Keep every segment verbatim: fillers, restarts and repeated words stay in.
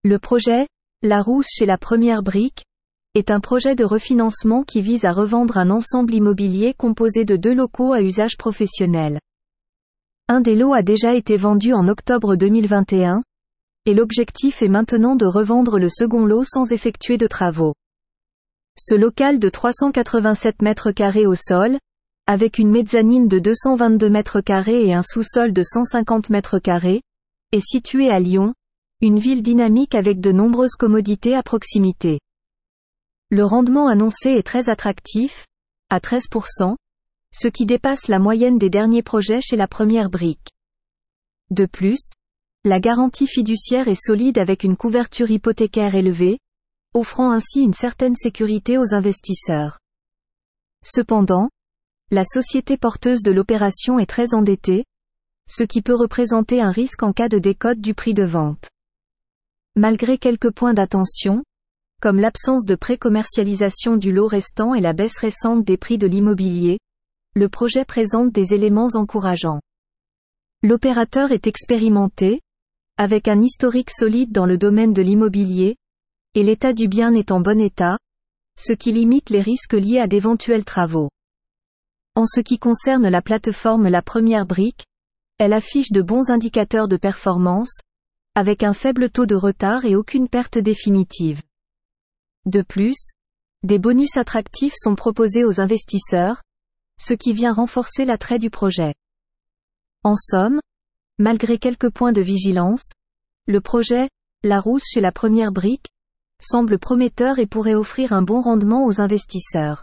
Le projet, La Rousse chez la Première Brique, est un projet de refinancement qui vise à revendre un ensemble immobilier composé de deux locaux à usage professionnel. Un des lots a déjà été vendu en octobre deux mille vingt et un, et l'objectif est maintenant de revendre le second lot sans effectuer de travaux. Ce local de trois cent quatre-vingt-sept mètres carrés au sol, avec une mezzanine de deux cent vingt-deux mètres carrés et un sous-sol de cent cinquante mètres carrés, est situé à Lyon, une ville dynamique avec de nombreuses commodités à proximité. Le rendement annoncé est très attractif, à treize pour cent, ce qui dépasse la moyenne des derniers projets chez la Première Brique. De plus, la garantie fiduciaire est solide avec une couverture hypothécaire élevée, offrant ainsi une certaine sécurité aux investisseurs. Cependant, la société porteuse de l'opération est très endettée, ce qui peut représenter un risque en cas de décote du prix de vente. Malgré quelques points d'attention, comme l'absence de pré-commercialisation du lot restant et la baisse récente des prix de l'immobilier, le projet présente des éléments encourageants. L'opérateur est expérimenté, avec un historique solide dans le domaine de l'immobilier, et l'état du bien est en bon état, ce qui limite les risques liés à d'éventuels travaux. En ce qui concerne la plateforme La Première Brique, elle affiche de bons indicateurs de performance, avec un faible taux de retard et aucune perte définitive. De plus, des bonus attractifs sont proposés aux investisseurs, ce qui vient renforcer l'attrait du projet. En somme, malgré quelques points de vigilance, le projet, La Rousse chez la Première Brique, semble prometteur et pourrait offrir un bon rendement aux investisseurs.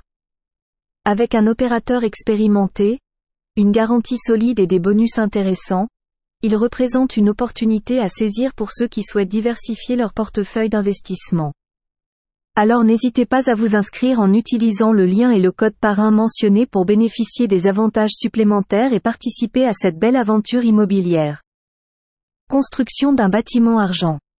Avec un opérateur expérimenté, une garantie solide et des bonus intéressants, il représente une opportunité à saisir pour ceux qui souhaitent diversifier leur portefeuille d'investissement. Alors n'hésitez pas à vous inscrire en utilisant le lien et le code parrain mentionné pour bénéficier des avantages supplémentaires et participer à cette belle aventure immobilière. Construction d'un bâtiment argent.